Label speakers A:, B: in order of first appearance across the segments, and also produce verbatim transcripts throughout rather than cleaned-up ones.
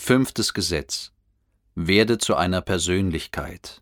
A: Fünftes Gesetz: Werde zu einer Persönlichkeit.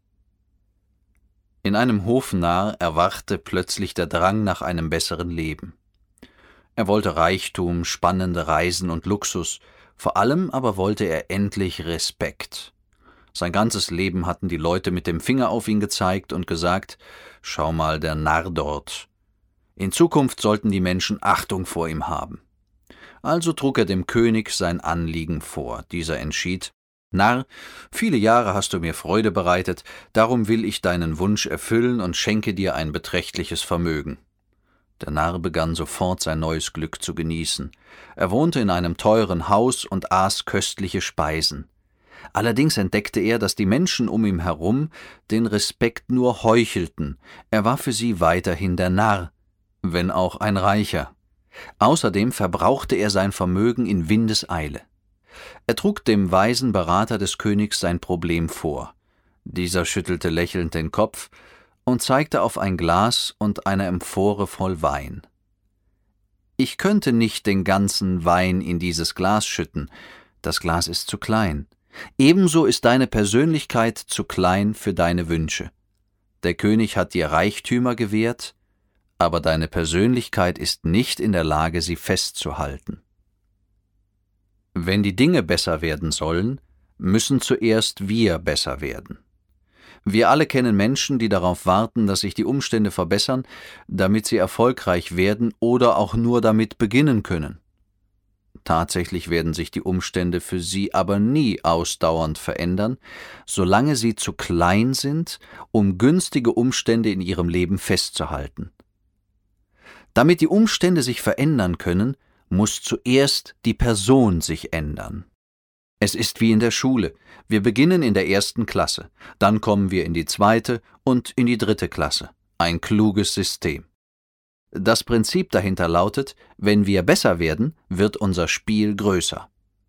A: In einem Hofnarr erwachte plötzlich der Drang nach einem besseren Leben. Er wollte Reichtum, spannende Reisen und Luxus, vor allem aber wollte er endlich Respekt. Sein ganzes Leben hatten die Leute mit dem Finger auf ihn gezeigt und gesagt: »Schau mal, der Narr dort.« In Zukunft sollten die Menschen Achtung vor ihm haben. Also trug er dem König sein Anliegen vor. Dieser entschied: »Narr, viele Jahre hast du mir Freude bereitet, darum will ich deinen Wunsch erfüllen und schenke dir ein beträchtliches Vermögen.« Der Narr begann sofort sein neues Glück zu genießen. Er wohnte in einem teuren Haus und aß köstliche Speisen. Allerdings entdeckte er, dass die Menschen um ihn herum den Respekt nur heuchelten. Er war für sie weiterhin der Narr, wenn auch ein Reicher. Außerdem verbrauchte er sein Vermögen in Windeseile. Er trug dem weisen Berater des Königs sein Problem vor. Dieser schüttelte lächelnd den Kopf und zeigte auf ein Glas und eine Amphore voll Wein. »Ich könnte nicht den ganzen Wein in dieses Glas schütten. Das Glas ist zu klein. Ebenso ist deine Persönlichkeit zu klein für deine Wünsche. Der König hat dir Reichtümer gewährt, aber deine Persönlichkeit ist nicht in der Lage, sie festzuhalten. Wenn die Dinge besser werden sollen, müssen zuerst wir besser werden. Wir alle kennen Menschen, die darauf warten, dass sich die Umstände verbessern, damit sie erfolgreich werden oder auch nur damit beginnen können. Tatsächlich werden sich die Umstände für sie aber nie ausdauernd verändern, solange sie zu klein sind, um günstige Umstände in ihrem Leben festzuhalten. Damit die Umstände sich verändern können, muss zuerst die Person sich ändern. Es ist wie in der Schule. Wir beginnen in der ersten Klasse, dann kommen wir in die zweite und in die dritte Klasse. Ein kluges System. Das Prinzip dahinter lautet: Wenn wir besser werden, wird unser Spiel größer.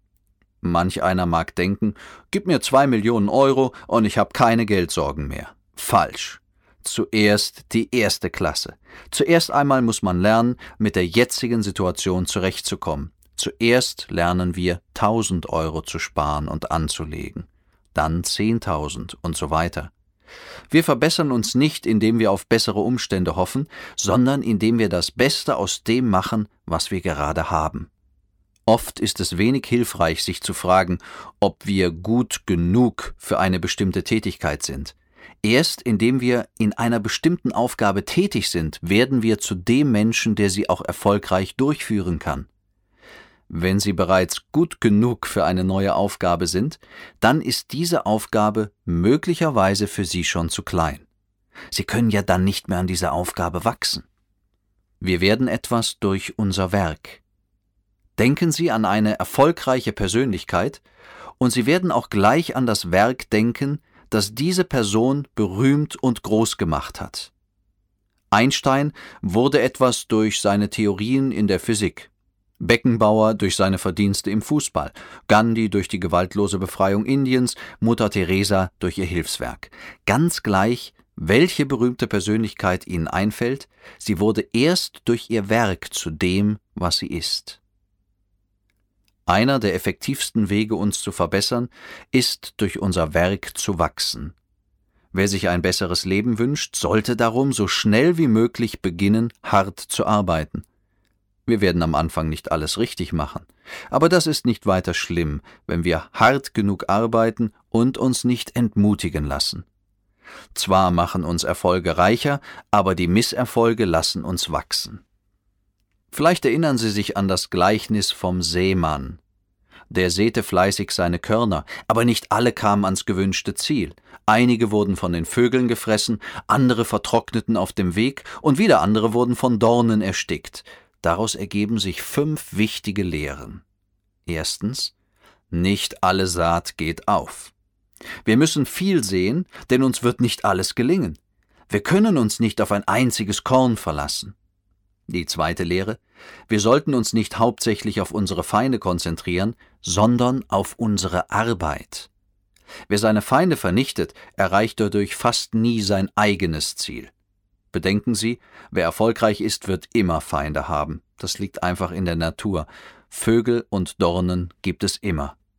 A: Manch einer mag denken: Gib mir zwei Millionen Euro und ich habe keine Geldsorgen mehr. Falsch. Zuerst die erste Klasse. Zuerst einmal muss man lernen, mit der jetzigen Situation zurechtzukommen. Zuerst lernen wir, tausend Euro zu sparen und anzulegen. Dann zehntausend und so weiter. Wir verbessern uns nicht, indem wir auf bessere Umstände hoffen, sondern indem wir das Beste aus dem machen, was wir gerade haben. Oft ist es wenig hilfreich, sich zu fragen, ob wir gut genug für eine bestimmte Tätigkeit sind. Erst indem wir in einer bestimmten Aufgabe tätig sind, werden wir zu dem Menschen, der sie auch erfolgreich durchführen kann. Wenn Sie bereits gut genug für eine neue Aufgabe sind, dann ist diese Aufgabe möglicherweise für Sie schon zu klein. Sie können ja dann nicht mehr an dieser Aufgabe wachsen. Wir werden etwas durch unser Werk. Denken Sie an eine erfolgreiche Persönlichkeit und Sie werden auch gleich an das Werk denken, das diese Person berühmt und groß gemacht hat. Einstein wurde etwas durch seine Theorien in der Physik, Beckenbauer durch seine Verdienste im Fußball, Gandhi durch die gewaltlose Befreiung Indiens, Mutter Teresa durch ihr Hilfswerk. Ganz gleich, welche berühmte Persönlichkeit Ihnen einfällt, sie wurde erst durch ihr Werk zu dem, was sie ist. Einer der effektivsten Wege, uns zu verbessern, ist, durch unser Werk zu wachsen. Wer sich ein besseres Leben wünscht, sollte darum so schnell wie möglich beginnen, hart zu arbeiten. Wir werden am Anfang nicht alles richtig machen, aber das ist nicht weiter schlimm, wenn wir hart genug arbeiten und uns nicht entmutigen lassen. Zwar machen uns Erfolge reicher, aber die Misserfolge lassen uns wachsen. Vielleicht erinnern Sie sich an das Gleichnis vom Seemann. Der säte fleißig seine Körner, aber nicht alle kamen ans gewünschte Ziel. Einige wurden von den Vögeln gefressen, andere vertrockneten auf dem Weg und wieder andere wurden von Dornen erstickt. Daraus ergeben sich fünf wichtige Lehren. Erstens: Nicht alle Saat geht auf. Wir müssen viel sehen, denn uns wird nicht alles gelingen. Wir können uns nicht auf ein einziges Korn verlassen. Die zweite Lehre: Wir sollten uns nicht hauptsächlich auf unsere Feinde konzentrieren, sondern auf unsere Arbeit. Wer seine Feinde vernichtet, erreicht dadurch fast nie sein eigenes Ziel. Bedenken Sie, wer erfolgreich ist, wird immer Feinde haben. Das liegt einfach in der Natur. Vögel und Dornen gibt es immer.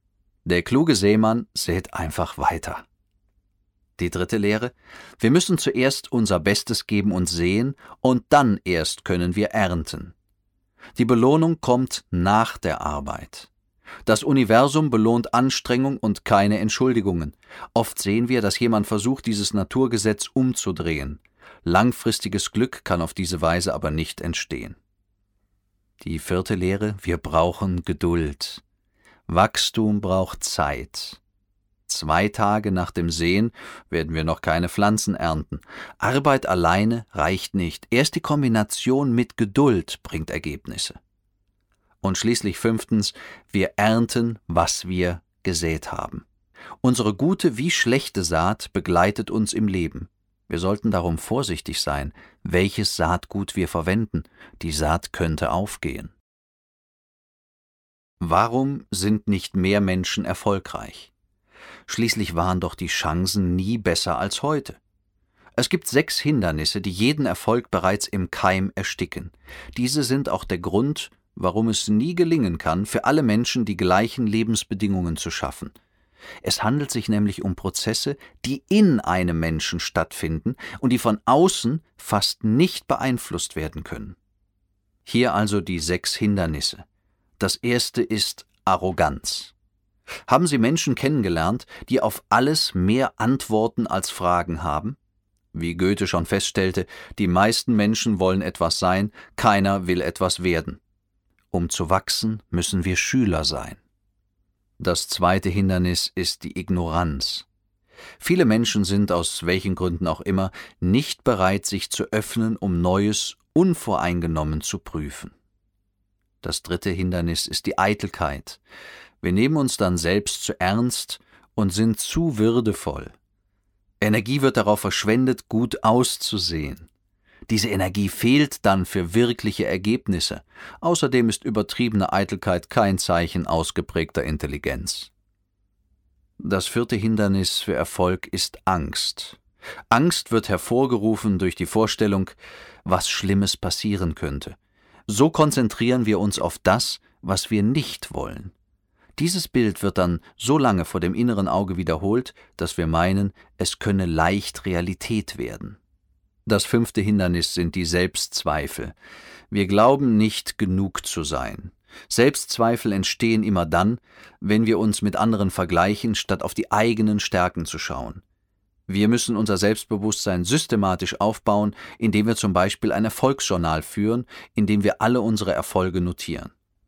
A: Der kluge Seemann sät einfach weiter. Die dritte Lehre: Wir müssen zuerst unser Bestes geben und sehen, und dann erst können wir ernten. Die Belohnung kommt nach der Arbeit. Das Universum belohnt Anstrengung und keine Entschuldigungen. Oft sehen wir, dass jemand versucht, dieses Naturgesetz umzudrehen. Langfristiges Glück kann auf diese Weise aber nicht entstehen. Die vierte Lehre: Wir brauchen Geduld. Wachstum braucht Zeit. Zwei Tage nach dem Säen werden wir noch keine Pflanzen ernten. Arbeit alleine reicht nicht. Erst die Kombination mit Geduld bringt Ergebnisse. Und schließlich fünftens: Wir ernten, was wir gesät haben. Unsere gute wie schlechte Saat begleitet uns im Leben. Wir sollten darum vorsichtig sein, welches Saatgut wir verwenden. Die Saat könnte aufgehen. Warum sind nicht mehr Menschen erfolgreich? Schließlich waren doch die Chancen nie besser als heute. Es gibt sechs Hindernisse, die jeden Erfolg bereits im Keim ersticken. Diese sind auch der Grund, warum es nie gelingen kann, für alle Menschen die gleichen Lebensbedingungen zu schaffen. Es handelt sich nämlich um Prozesse, die in einem Menschen stattfinden und die von außen fast nicht beeinflusst werden können. Hier also die sechs Hindernisse. Das erste ist Arroganz. Haben Sie Menschen kennengelernt, die auf alles mehr Antworten als Fragen haben? Wie Goethe schon feststellte, die meisten Menschen wollen etwas sein, keiner will etwas werden. Um zu wachsen, müssen wir Schüler sein. Das zweite Hindernis ist die Ignoranz. Viele Menschen sind, aus welchen Gründen auch immer, nicht bereit, sich zu öffnen, um Neues unvoreingenommen zu prüfen. Das dritte Hindernis ist die Eitelkeit. Wir nehmen uns dann selbst zu ernst und sind zu würdevoll. Energie wird darauf verschwendet, gut auszusehen. Diese Energie fehlt dann für wirkliche Ergebnisse. Außerdem ist übertriebene Eitelkeit kein Zeichen ausgeprägter Intelligenz. Das vierte Hindernis für Erfolg ist Angst. Angst wird hervorgerufen durch die Vorstellung, was Schlimmes passieren könnte. So konzentrieren wir uns auf das, was wir nicht wollen. Dieses Bild wird dann so lange vor dem inneren Auge wiederholt, dass wir meinen, es könne leicht Realität werden. Das fünfte Hindernis sind die Selbstzweifel. Wir glauben nicht genug zu sein. Selbstzweifel entstehen immer dann, wenn wir uns mit anderen vergleichen, statt auf die eigenen Stärken zu schauen. Wir müssen unser Selbstbewusstsein systematisch aufbauen, indem wir zum Beispiel ein Erfolgsjournal führen, in dem wir alle unsere Erfolge notieren.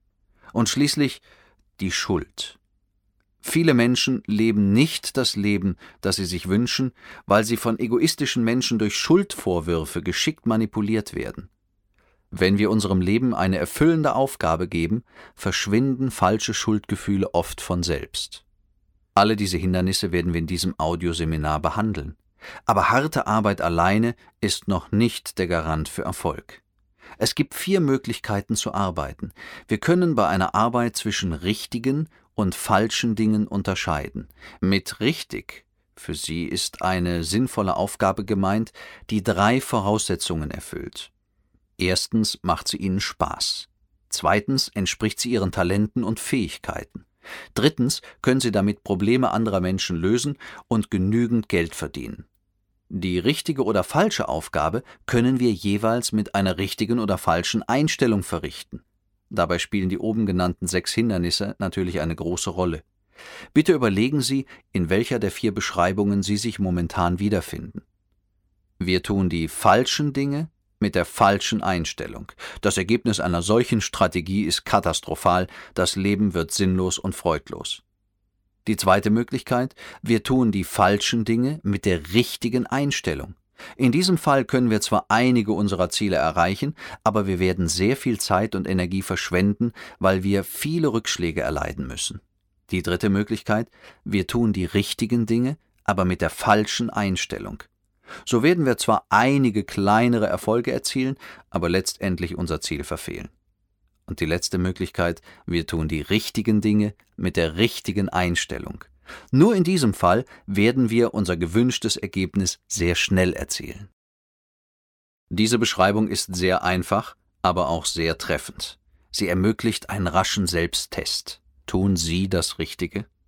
A: Und schließlich die Schuld. Viele Menschen leben nicht das Leben, das sie sich wünschen, weil sie von egoistischen Menschen durch Schuldvorwürfe geschickt manipuliert werden. Wenn wir unserem Leben eine erfüllende Aufgabe geben, verschwinden falsche Schuldgefühle oft von selbst. Alle diese Hindernisse werden wir in diesem Audioseminar behandeln. Aber harte Arbeit alleine ist noch nicht der Garant für Erfolg. Es gibt vier Möglichkeiten zu arbeiten. Wir können bei einer Arbeit zwischen richtigen und falschen Dingen unterscheiden. Mit richtig, für Sie ist eine sinnvolle Aufgabe gemeint, die drei Voraussetzungen erfüllt. Erstens macht sie Ihnen Spaß. Zweitens entspricht sie Ihren Talenten und Fähigkeiten. Drittens können Sie damit Probleme anderer Menschen lösen und genügend Geld verdienen. Die richtige oder falsche Aufgabe können wir jeweils mit einer richtigen oder falschen Einstellung verrichten. Dabei spielen die oben genannten sechs Hindernisse natürlich eine große Rolle. Bitte überlegen Sie, in welcher der vier Beschreibungen Sie sich momentan wiederfinden. Wir tun die falschen Dinge mit der falschen Einstellung. Das Ergebnis einer solchen Strategie ist katastrophal, das Leben wird sinnlos und freudlos. Die zweite Möglichkeit: Wir tun die falschen Dinge mit der richtigen Einstellung. In diesem Fall können wir zwar einige unserer Ziele erreichen, aber wir werden sehr viel Zeit und Energie verschwenden, weil wir viele Rückschläge erleiden müssen. Die dritte Möglichkeit: Wir tun die richtigen Dinge, aber mit der falschen Einstellung. So werden wir zwar einige kleinere Erfolge erzielen, aber letztendlich unser Ziel verfehlen. Und die letzte Möglichkeit: Wir tun die richtigen Dinge mit der richtigen Einstellung. Nur in diesem Fall werden wir unser gewünschtes Ergebnis sehr schnell erzielen. Diese Beschreibung ist sehr einfach, aber auch sehr treffend. Sie ermöglicht einen raschen Selbsttest. Tun Sie das Richtige?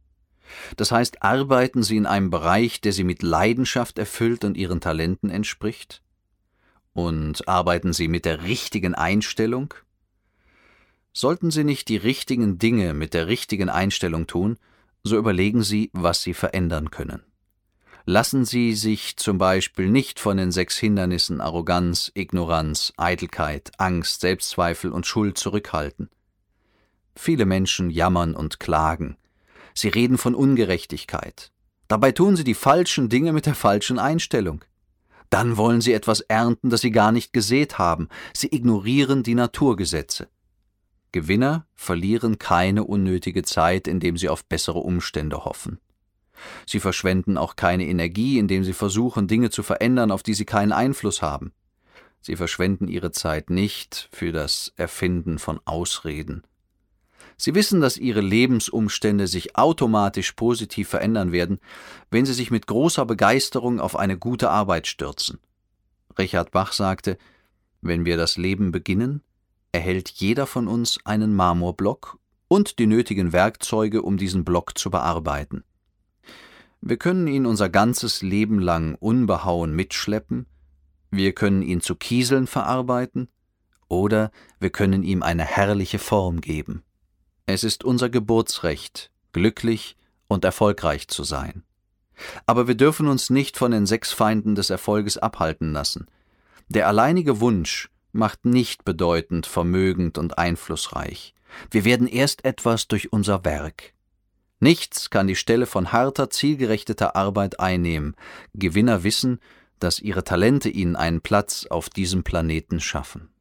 A: Das heißt, arbeiten Sie in einem Bereich, der Sie mit Leidenschaft erfüllt und Ihren Talenten entspricht? Und arbeiten Sie mit der richtigen Einstellung? Sollten Sie nicht die richtigen Dinge mit der richtigen Einstellung tun, so überlegen Sie, was Sie verändern können. Lassen Sie sich zum Beispiel nicht von den sechs Hindernissen Arroganz, Ignoranz, Eitelkeit, Angst, Selbstzweifel und Schuld zurückhalten. Viele Menschen jammern und klagen. Sie reden von Ungerechtigkeit. Dabei tun sie die falschen Dinge mit der falschen Einstellung. Dann wollen sie etwas ernten, das sie gar nicht gesät haben. Sie ignorieren die Naturgesetze. Gewinner verlieren keine unnötige Zeit, indem sie auf bessere Umstände hoffen. Sie verschwenden auch keine Energie, indem sie versuchen, Dinge zu verändern, auf die sie keinen Einfluss haben. Sie verschwenden ihre Zeit nicht für das Erfinden von Ausreden. Sie wissen, dass ihre Lebensumstände sich automatisch positiv verändern werden, wenn sie sich mit großer Begeisterung auf eine gute Arbeit stürzen. Richard Bach sagte, wenn wir das Leben beginnen, erhält jeder von uns einen Marmorblock und die nötigen Werkzeuge, um diesen Block zu bearbeiten. Wir können ihn unser ganzes Leben lang unbehauen mitschleppen, wir können ihn zu Kieseln verarbeiten oder wir können ihm eine herrliche Form geben. Es ist unser Geburtsrecht, glücklich und erfolgreich zu sein. Aber wir dürfen uns nicht von den sechs Feinden des Erfolges abhalten lassen. Der alleinige Wunsch macht nicht bedeutend vermögend und einflussreich. Wir werden erst etwas durch unser Werk. Nichts kann die Stelle von harter, zielgerichteter Arbeit einnehmen. Gewinner wissen, dass ihre Talente ihnen einen Platz auf diesem Planeten schaffen.